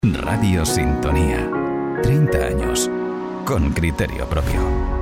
Radio Sintonía. 30 años con criterio propio.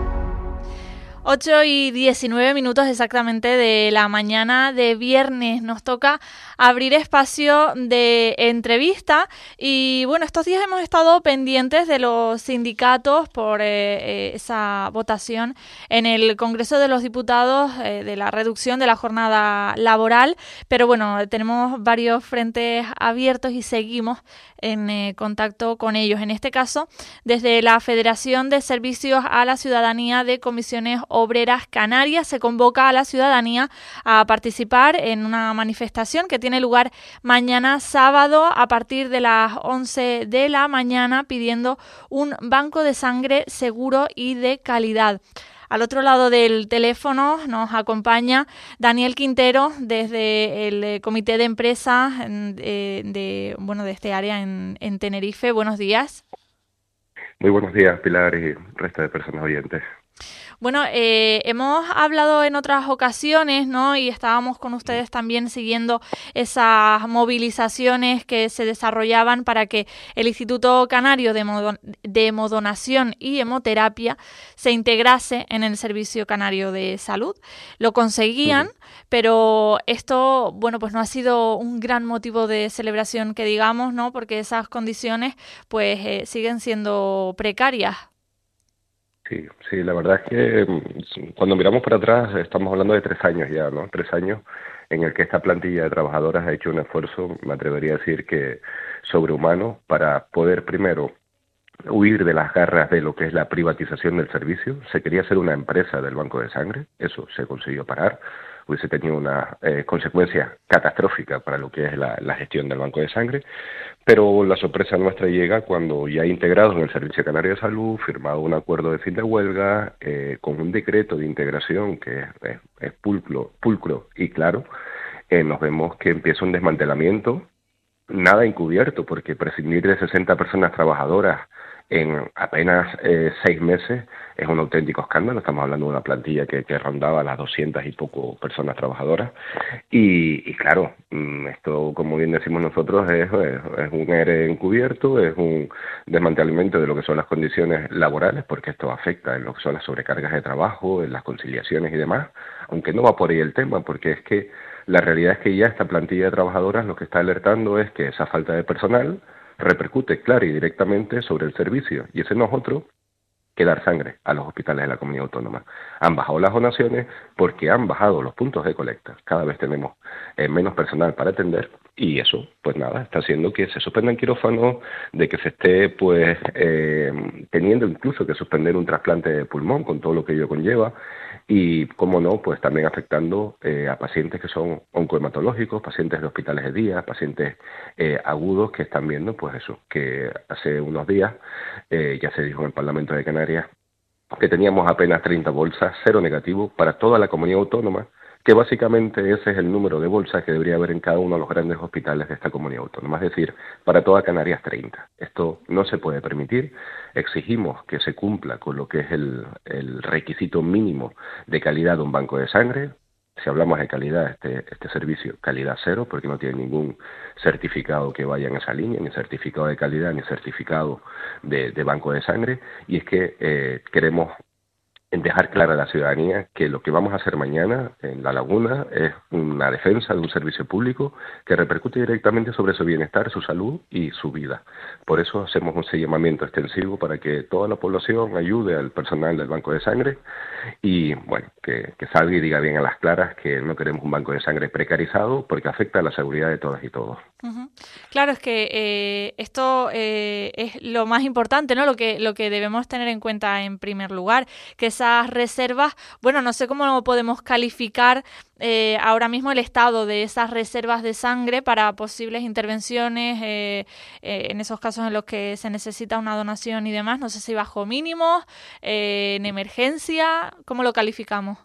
8:19 exactamente de la mañana de viernes. Nos toca abrir espacio de entrevista y bueno, estos días hemos estado pendientes de los sindicatos por esa votación en el Congreso de los Diputados de la reducción de la jornada laboral, pero bueno, tenemos varios frentes abiertos y seguimos en contacto con ellos. En este caso, desde la Federación de Servicios a la Ciudadanía de Comisiones Obreras Canarias se convoca a la ciudadanía a participar en una manifestación que tiene lugar mañana sábado a partir de las 11 de la mañana pidiendo un banco de sangre seguro y de calidad. Al otro lado del teléfono nos acompaña Daniel Quintero desde el comité de empresa de este área en Tenerife. Buenos días. Muy buenos días, Pilar y resto de personas oyentes. Bueno, hemos hablado en otras ocasiones, ¿no? Y estábamos con ustedes también siguiendo esas movilizaciones que se desarrollaban para que el Instituto Canario de Hemodonación y Hemoterapia se integrase en el Servicio Canario de Salud. Lo conseguían, pero esto, bueno, pues no ha sido un gran motivo de celebración que digamos, ¿no? Porque esas condiciones, pues, siguen siendo precarias. Sí, la verdad es que cuando miramos para atrás estamos hablando de 3 años ya, ¿no? 3 años en el que esta plantilla de trabajadoras ha hecho un esfuerzo, me atrevería a decir que sobrehumano, para poder primero huir de las garras de lo que es la privatización del servicio. Se quería hacer una empresa del banco de sangre, eso se consiguió parar. Hubiese tenido una consecuencia catastrófica para lo que es la gestión del banco de sangre, pero la sorpresa nuestra llega cuando ya integrados en el Servicio Canario de Salud, firmado un acuerdo de fin de huelga, con un decreto de integración que es pulcro y claro, nos vemos que empieza un desmantelamiento, nada encubierto, porque prescindir de 60 personas trabajadoras en apenas 6 meses es un auténtico escándalo. Estamos hablando de una plantilla que rondaba las 200 y poco personas trabajadoras y claro, esto, como bien decimos nosotros, es un ERE encubierto, es un desmantelamiento de lo que son las condiciones laborales, porque esto afecta en lo que son las sobrecargas de trabajo, en las conciliaciones y demás, aunque no va por ahí el tema, porque es que la realidad es que ya esta plantilla de trabajadoras lo que está alertando es que esa falta de personal repercute claro y directamente sobre el servicio, y ese no es otro que dar sangre a los hospitales de la comunidad autónoma. Han bajado las donaciones porque han bajado los puntos de colecta, cada vez tenemos menos personal para atender, y eso, pues nada, está haciendo que se suspendan quirófanos, de que se esté pues teniendo incluso que suspender un trasplante de pulmón con todo lo que ello conlleva, y como no, pues también afectando a pacientes que son oncohematológicos, pacientes de hospitales de día, pacientes agudos que están viendo, pues eso, que hace unos días ya se dijo en el Parlamento de Canarias que teníamos apenas 30 bolsas, 0 negativo para toda la comunidad autónoma, que básicamente ese es el número de bolsas que debería haber en cada uno de los grandes hospitales de esta comunidad autónoma, es decir, para toda Canarias 30. Esto no se puede permitir, exigimos que se cumpla con lo que es el requisito mínimo de calidad de un banco de sangre. Si hablamos de calidad, este servicio, calidad 0, porque no tiene ningún certificado que vaya en esa línea, ni certificado de calidad, ni certificado de banco de sangre, y es que queremos dejar clara a la ciudadanía que lo que vamos a hacer mañana en La Laguna es una defensa de un servicio público que repercute directamente sobre su bienestar, su salud y su vida. Por eso hacemos un llamamiento extensivo para que toda la población ayude al personal del banco de sangre y, bueno, que salga y diga bien a las claras que no queremos un banco de sangre precarizado porque afecta a la seguridad de todas y todos. Uh-huh. Claro, es que esto es lo más importante, ¿no? Lo que debemos tener en cuenta en primer lugar, que esas reservas, bueno, no sé cómo podemos calificar ahora mismo el estado de esas reservas de sangre para posibles intervenciones en esos casos en los que se necesita una donación y demás, no sé si bajo mínimos, en emergencia, ¿cómo lo calificamos?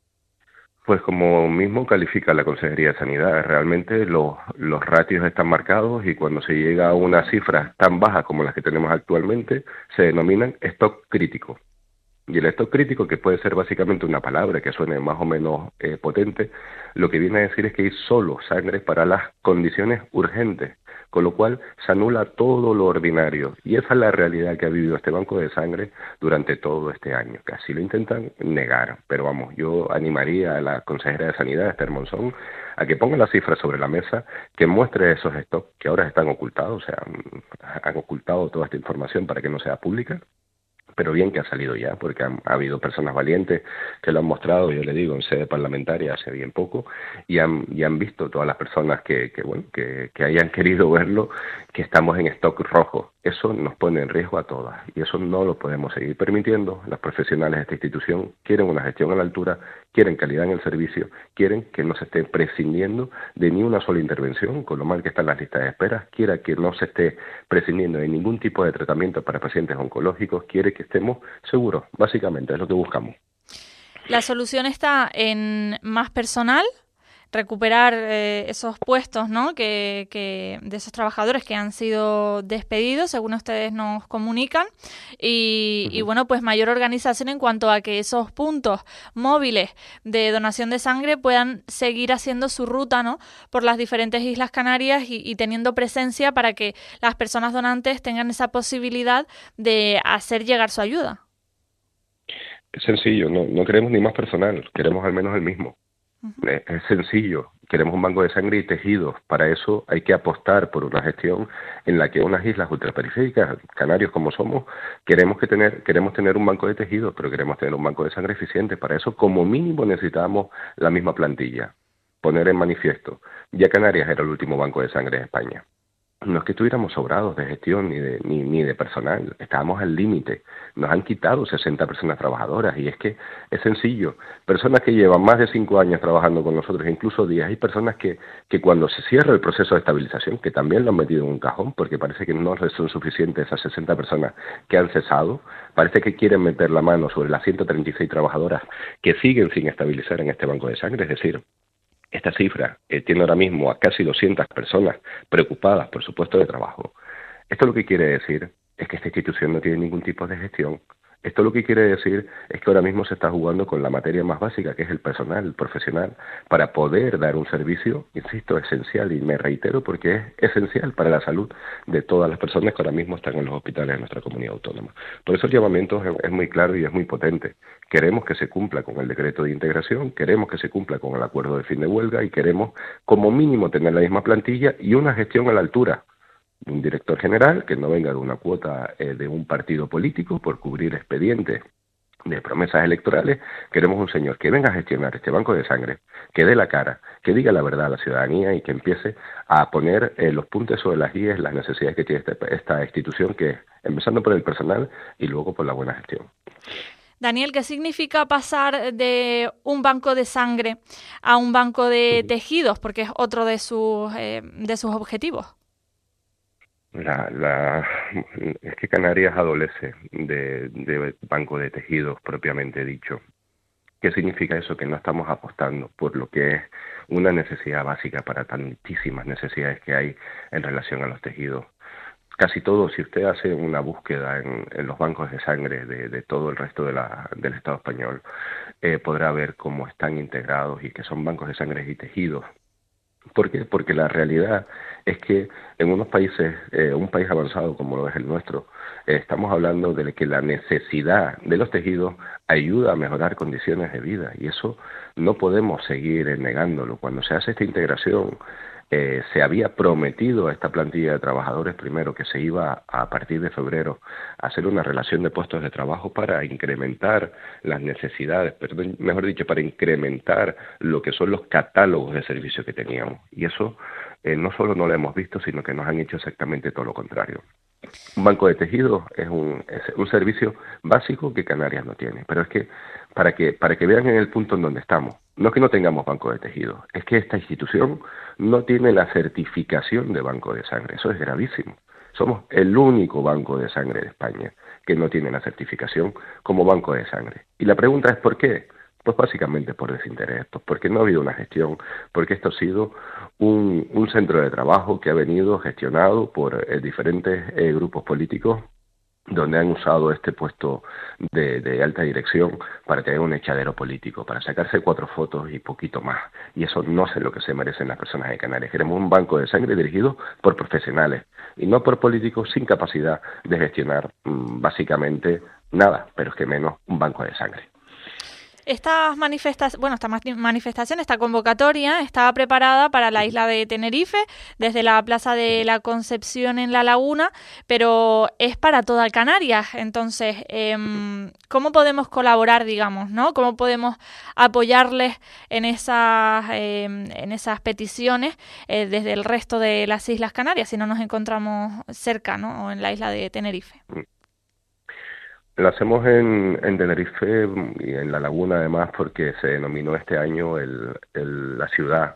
Pues como mismo califica la Consejería de Sanidad, realmente los ratios están marcados y cuando se llega a una cifra tan baja como las que tenemos actualmente, se denominan stock crítico. Y el stock crítico, que puede ser básicamente una palabra que suene más o menos potente, lo que viene a decir es que hay solo sangre para las condiciones urgentes, con lo cual se anula todo lo ordinario. Y esa es la realidad que ha vivido este banco de sangre durante todo este año, que así lo intentan negar. Pero vamos, yo animaría a la consejera de Sanidad, Esther Monzón, a que ponga las cifras sobre la mesa, que muestre esos stocks que ahora están ocultados, o sea, han ocultado toda esta información para que no sea pública, pero bien que ha salido ya, porque ha habido personas valientes que lo han mostrado, yo le digo, en sede parlamentaria hace bien poco, y han visto todas las personas que hayan querido verlo, que estamos en stock rojo. Eso nos pone en riesgo a todas, y eso no lo podemos seguir permitiendo. Los profesionales de esta institución quieren una gestión a la altura, quieren calidad en el servicio, quieren que no se esté prescindiendo de ni una sola intervención, con lo mal que están las listas de espera, quiera que no se esté prescindiendo de ningún tipo de tratamiento para pacientes oncológicos, quiere que estemos seguros, básicamente, es lo que buscamos. La solución está en más personal, recuperar esos puestos, ¿no? que de esos trabajadores que han sido despedidos, según ustedes nos comunican, y bueno, pues mayor organización en cuanto a que esos puntos móviles de donación de sangre puedan seguir haciendo su ruta, ¿no? por las diferentes Islas Canarias y teniendo presencia para que las personas donantes tengan esa posibilidad de hacer llegar su ayuda. Es sencillo, no queremos ni más personal, queremos al menos el mismo. Es sencillo, queremos un banco de sangre y tejidos. Para eso hay que apostar por una gestión en la que unas islas ultraperiféricas, canarios como somos, queremos tener un banco de tejidos, pero queremos tener un banco de sangre eficiente. Para eso, como mínimo, necesitamos la misma plantilla. Poner en manifiesto, ya Canarias era el último banco de sangre de España. No es que estuviéramos sobrados de gestión ni de personal, estábamos al límite. Nos han quitado 60 personas trabajadoras y es que es sencillo. Personas que llevan más de 5 años trabajando con nosotros, incluso 10, hay personas que cuando se cierra el proceso de estabilización, que también lo han metido en un cajón porque parece que no son suficientes esas 60 personas que han cesado, parece que quieren meter la mano sobre las 136 trabajadoras que siguen sin estabilizar en este banco de sangre, es decir, esta cifra tiene ahora mismo a casi 200 personas preocupadas por su puesto de trabajo. Esto lo que quiere decir es que esta institución no tiene ningún tipo de gestión. Esto lo que quiere decir es que ahora mismo se está jugando con la materia más básica, que es el personal, el profesional, para poder dar un servicio, insisto, esencial, y me reitero porque es esencial para la salud de todas las personas que ahora mismo están en los hospitales de nuestra comunidad autónoma. Por eso el llamamiento es muy claro y es muy potente. Queremos que se cumpla con el decreto de integración, queremos que se cumpla con el acuerdo de fin de huelga y queremos como mínimo tener la misma plantilla y una gestión a la altura. Un director general que no venga de una cuota de un partido político por cubrir expedientes de promesas electorales. Queremos un señor que venga a gestionar este banco de sangre, que dé la cara, que diga la verdad a la ciudadanía y que empiece a poner los puntos sobre las IES, las necesidades que tiene esta institución, que empezando por el personal y luego por la buena gestión. Daniel, ¿qué significa pasar de un banco de sangre a un banco de tejidos? Porque es otro de sus objetivos. Es que Canarias adolece de banco de tejidos propiamente dicho. ¿Qué significa eso? Que no estamos apostando por lo que es una necesidad básica para tantísimas necesidades que hay en relación a los tejidos. Casi todo, si usted hace una búsqueda en los bancos de sangre de todo el resto del Estado español, podrá ver cómo están integrados y que son bancos de sangre y tejidos. ¿Por qué? Porque la realidad es que en unos países, un país avanzado como lo es el nuestro, estamos hablando de que la necesidad de los tejidos ayuda a mejorar condiciones de vida y eso no podemos seguir negándolo. Cuando se hace esta integración, se había prometido a esta plantilla de trabajadores primero que se iba a partir de febrero a hacer una relación de puestos de trabajo para incrementar las necesidades, mejor dicho, para incrementar lo que son los catálogos de servicios que teníamos. Y eso no solo no lo hemos visto, sino que nos han hecho exactamente todo lo contrario. Un banco de tejidos es un servicio básico que Canarias no tiene, pero es que para que vean en el punto en donde estamos, no es que no tengamos banco de tejidos, es que esta institución no tiene la certificación de banco de sangre, eso es gravísimo. Somos el único banco de sangre de España que no tiene la certificación como banco de sangre. Y la pregunta es ¿por qué? Pues básicamente por desinterés, pues porque no ha habido una gestión, porque esto ha sido un centro de trabajo que ha venido gestionado por diferentes grupos políticos donde han usado este puesto de alta dirección para tener un echadero político, para sacarse 4 fotos y poquito más. Y eso no es lo que se merecen las personas de Canarias. Queremos un banco de sangre dirigido por profesionales y no por políticos sin capacidad de gestionar básicamente nada, pero es que menos un banco de sangre. Esta manifestación, esta convocatoria, estaba preparada para la isla de Tenerife, desde la Plaza de la Concepción en La Laguna, pero es para toda Canarias. Entonces, ¿cómo podemos colaborar, digamos, ¿no? ¿Cómo podemos apoyarles en esas peticiones desde el resto de las Islas Canarias, si no nos encontramos cerca, ¿no? O en la isla de Tenerife? Lo hacemos en Tenerife y en La Laguna, además, porque se denominó este año la ciudad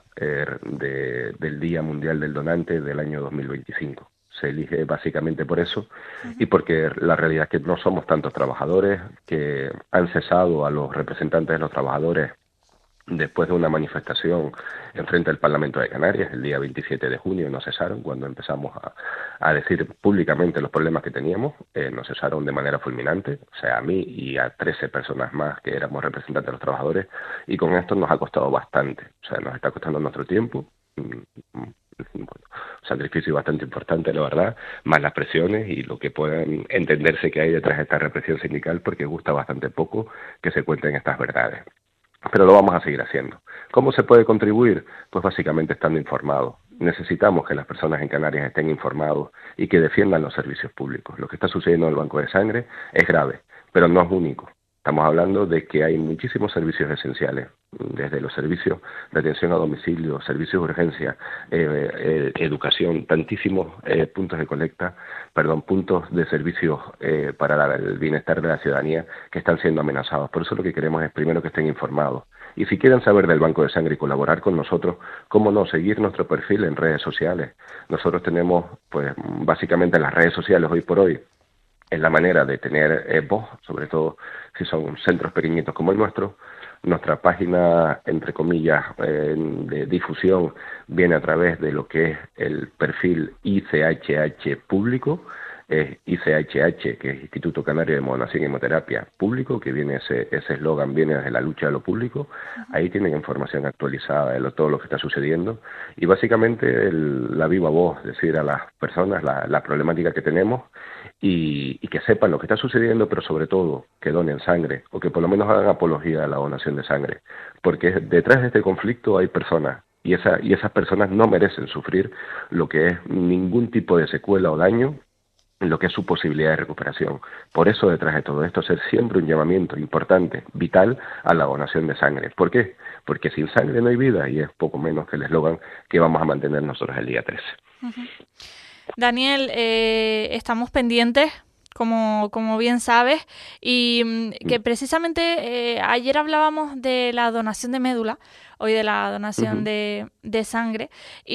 del Día Mundial del Donante del año 2025. Se elige básicamente por eso y porque la realidad es que no somos tantos trabajadores, que han cesado a los representantes de los trabajadores después de una manifestación en frente al Parlamento de Canarias el día 27 de junio. Nos cesaron cuando empezamos a decir públicamente los problemas que teníamos. Nos cesaron de manera fulminante, o sea, a mí y a 13 personas más que éramos representantes de los trabajadores, y con esto nos ha costado bastante, o sea, nos está costando nuestro tiempo, un sacrificio bastante importante, la verdad, más las presiones y lo que puedan entenderse que hay detrás de esta represión sindical, porque gusta bastante poco que se cuenten estas verdades. Pero lo vamos a seguir haciendo. ¿Cómo se puede contribuir? Pues básicamente estando informados. Necesitamos que las personas en Canarias estén informados y que defiendan los servicios públicos. Lo que está sucediendo en el Banco de Sangre es grave, pero no es único. Estamos hablando de que hay muchísimos servicios esenciales, desde los servicios de atención a domicilio, servicios de urgencia, educación, tantísimos puntos de servicios para el bienestar de la ciudadanía que están siendo amenazados. Por eso lo que queremos es primero que estén informados. Y si quieren saber del Banco de Sangre y colaborar con nosotros, cómo no, seguir nuestro perfil en redes sociales. Nosotros tenemos, pues, básicamente las redes sociales hoy por hoy, es la manera de tener voz, sobre todo si son centros pequeñitos como el nuestro. Nuestra página, entre comillas, de difusión viene a través de lo que es el perfil ICHH público, ICHH, que es Instituto Canario de Moderación y Hemoterapia Público, que viene ese eslogan viene desde la lucha de lo público. Ahí tienen información actualizada de todo lo que está sucediendo y básicamente la viva voz, decir a las personas la problemática que tenemos y que sepan lo que está sucediendo, pero sobre todo que donen sangre o que por lo menos hagan apología de la donación de sangre, porque detrás de este conflicto hay personas y esas personas no merecen sufrir lo que es ningún tipo de secuela o daño en lo que es su posibilidad de recuperación. Por eso detrás de todo esto hacer siempre un llamamiento importante, vital, a la donación de sangre. ¿Por qué? Porque sin sangre no hay vida y es poco menos que el eslogan que vamos a mantener nosotros el día 13. Daniel, estamos pendientes, como bien sabes, y que precisamente ayer hablábamos de la donación de médula, hoy de la donación de sangre,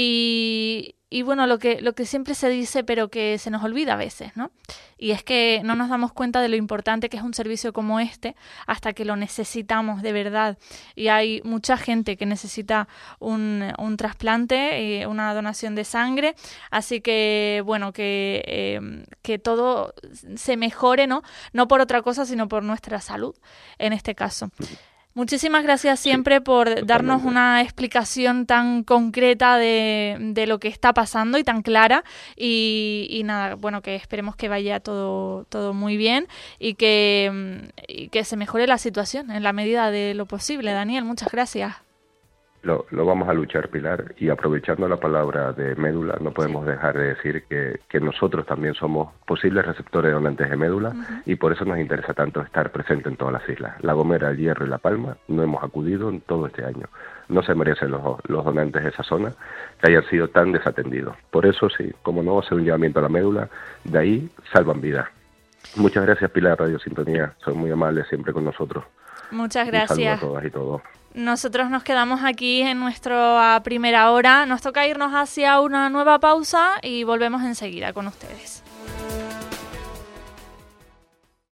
y bueno, lo que siempre se dice, pero que se nos olvida a veces, ¿no? Y es que no nos damos cuenta de lo importante que es un servicio como este hasta que lo necesitamos de verdad. Y hay mucha gente que necesita un trasplante, una donación de sangre. Así que, bueno, que todo se mejore, ¿no? No por otra cosa, sino por nuestra salud, en este caso. Muchísimas gracias siempre por darnos una explicación tan concreta de lo que está pasando y tan clara y nada, bueno, que esperemos que vaya todo muy bien y que se mejore la situación en la medida de lo posible. Daniel, muchas gracias. Lo vamos a luchar, Pilar, y aprovechando la palabra de médula, no podemos dejar de decir que nosotros también somos posibles receptores de donantes de médula y por eso nos interesa tanto estar presente en todas las islas. La Gomera, el Hierro y La Palma no hemos acudido en todo este año. No se merecen los donantes de esa zona que hayan sido tan desatendidos. Por eso, sí, como no, hacer un llamamiento a la médula, de ahí salvan vidas. Muchas gracias, Pilar, Radio Sintonía. Son muy amables siempre con nosotros. Muchas gracias. Un saludo a todas y todos. Nosotros nos quedamos aquí en nuestra primera hora. Nos toca irnos hacia una nueva pausa y volvemos enseguida con ustedes.